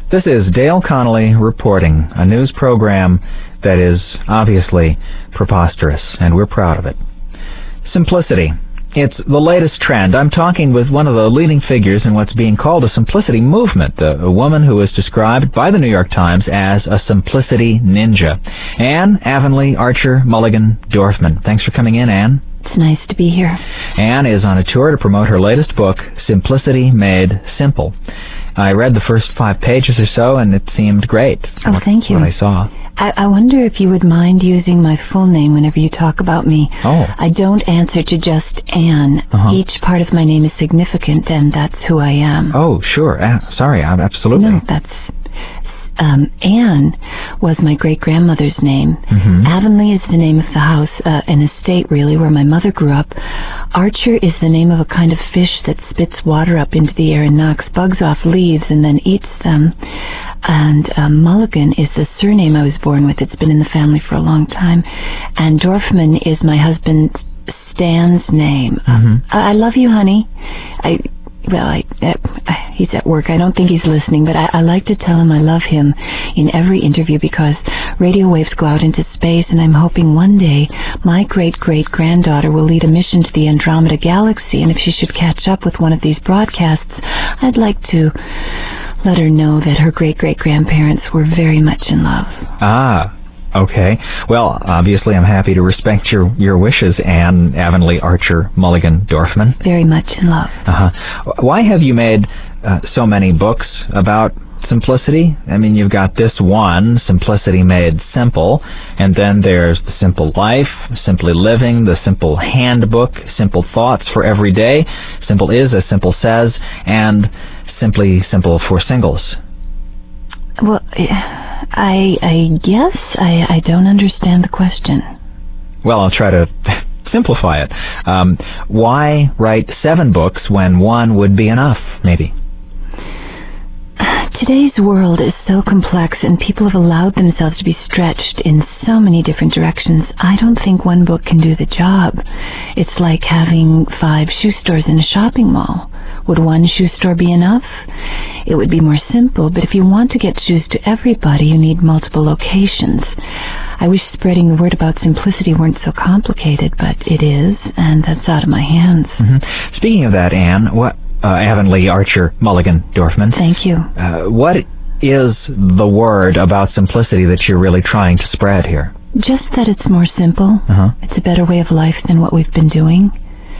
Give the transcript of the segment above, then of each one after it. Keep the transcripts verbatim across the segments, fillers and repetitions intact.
This is Dale Connolly reporting, a news program that is obviously preposterous, and we're proud of it. Simplicity. It's the latest trend. I'm talking with one of the leading figures in what's being called a simplicity movement, a, a woman who is described by the New York Times as a simplicity ninja. Anne Avonlea Archer Mulligan Dorfman. Thanks for coming in, Anne. It's nice to be here. Anne is on a tour to promote her latest book, Simplicity Made Simple. I read the first five pages or so, and it seemed great. Oh, what, thank you. What I saw. I, I wonder if you would mind using my full name whenever you talk about me. Oh. I don't answer to just Anne. Uh-huh. Each part of my name is significant, and that's who I am. Oh, sure. Uh, sorry, I'm absolutely. No, that's... Um, Anne was my great-grandmother's name. Mm-hmm. Avonlea is the name of the house, uh, an estate, really, where my mother grew up. Archer is the name of a kind of fish that spits water up into the air and knocks bugs off leaves and then eats them. And um, Mulligan is the surname I was born with. It's been in the family for a long time. And Dorfman is my husband Stan's name. Mm-hmm. I, I love you, honey. I... Well, I, uh, he's at work. I don't think he's listening, but I, I like to tell him I love him in every interview because radio waves go out into space, and I'm hoping one day my great-great-granddaughter will lead a mission to the Andromeda Galaxy, and if she should catch up with one of these broadcasts, I'd like to let her know that her great-great-grandparents were very much in love. Ah. Okay. Well, obviously I'm happy to respect your, your wishes, Anne Avonlea Archer Mulligan Dorfman. Very much in love. Uh-huh. Why have you made uh, so many books about simplicity? I mean, you've got this one, Simplicity Made Simple, and then there's The Simple Life, Simply Living, The Simple Handbook, Simple Thoughts for Every Day, Simple Is as Simple Says, and Simply Simple for Singles. Well, I I guess I, I don't understand the question. Well, I'll try to simplify it. Um, why write seven books when one would be enough, maybe? Today's world is so complex, and people have allowed themselves to be stretched in so many different directions. I don't think one book can do the job. It's like having five shoe stores in a shopping mall. Would one shoe store be enough? It would be more simple, but if you want to get shoes to everybody, you need multiple locations. I wish spreading the word about simplicity weren't so complicated, but it is, and that's out of my hands. Mm-hmm. Speaking of that, Anne, what, uh, Avonlea Archer Mulligan Dorfman. Thank you. Uh, what is the word about simplicity that you're really trying to spread here? Just that it's more simple. Uh-huh. It's a better way of life than what we've been doing.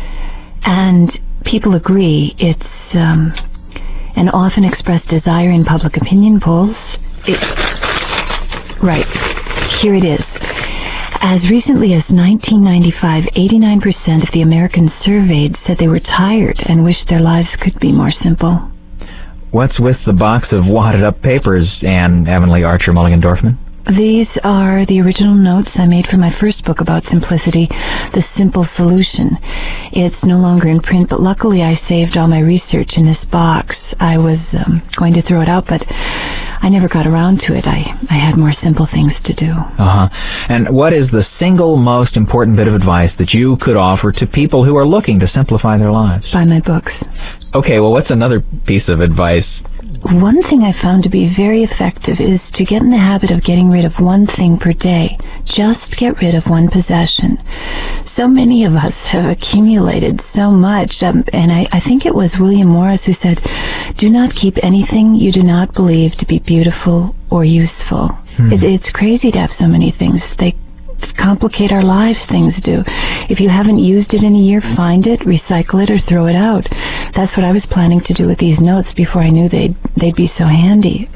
And people agree it's um, an often expressed desire in public opinion polls. It, right, here it is. As recently as nineteen ninety-five, eighty-nine percent of the Americans surveyed said they were tired and wished their lives could be more simple. What's with the box of wadded-up papers, Anne Avonlea Archer Mulligan Dorfman? These are the original notes I made for my first book about simplicity, The Simple Solution. It's no longer in print, but luckily I saved all my research in this box. I was um, going to throw it out, but I never got around to it. I, I had more simple things to do. Uh-huh. And what is the single most important bit of advice that you could offer to people who are looking to simplify their lives? Buy my books. Okay, well, what's another piece of advice? One thing I found to be very effective is to get in the habit of getting rid of one thing per day. Just get rid of one possession. So many of us have accumulated so much, um, and I, I think it was William Morris who said, do not keep anything you do not believe to be beautiful or useful. Hmm. It, it's crazy to have so many things. They complicate our lives, things do. If you haven't used it in a year, find it, recycle it, or throw it out. That's what I was planning to do with these notes before I knew they'd, they'd be so handy.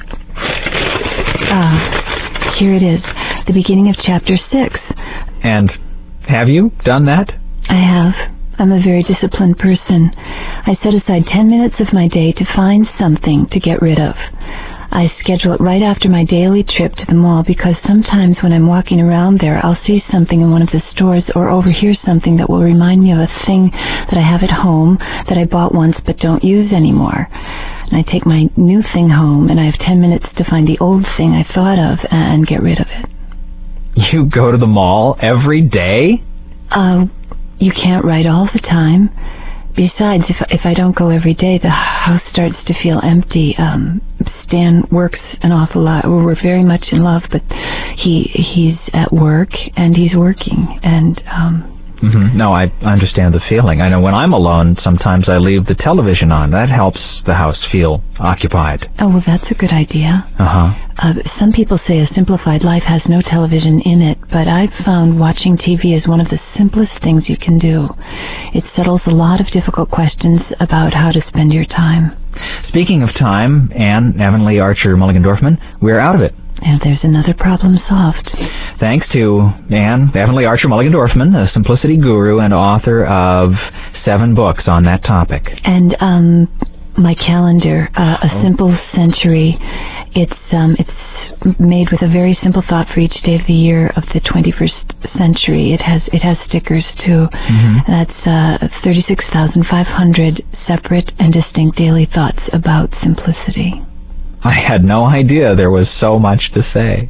Ah, here it is, the beginning of chapter six. And have you done that? I have. I'm a very disciplined person. I set aside ten minutes of my day to find something to get rid of. I schedule it right after my daily trip to the mall because sometimes when I'm walking around there, I'll see something in one of the stores or overhear something that will remind me of a thing that I have at home that I bought once but don't use anymore. And I take my new thing home, and I have ten minutes to find the old thing I thought of and get rid of it. You go to the mall every day? Uh, you can't write all the time. Besides, if if I don't go every day, the house starts to feel empty. Um, Stan works an awful lot. We're very much in love, but he he's at work and he's working, and um. Mm-hmm. No, I understand the feeling. I know when I'm alone, sometimes I leave the television on. That helps the house feel occupied. Oh, well, that's a good idea. Uh-huh. Uh, some people say a simplified life has no television in it, but I've found watching T V is one of the simplest things you can do. It settles a lot of difficult questions about how to spend your time. Speaking of time, Anne Avonlea Archer Mulligan Dorfman, we're out of it. And there's another problem solved. Thanks to Anne Avonlea Archer Mulligan Dorfman, a simplicity guru and author of seven books on that topic. And um, my calendar, uh, A oh. Simple Century. It's um, it's made with a very simple thought for each day of the year of the twenty-first century. It has it has stickers too. Mm-hmm. That's uh, thirty-six thousand five hundred separate and distinct daily thoughts about simplicity. I had no idea there was so much to say.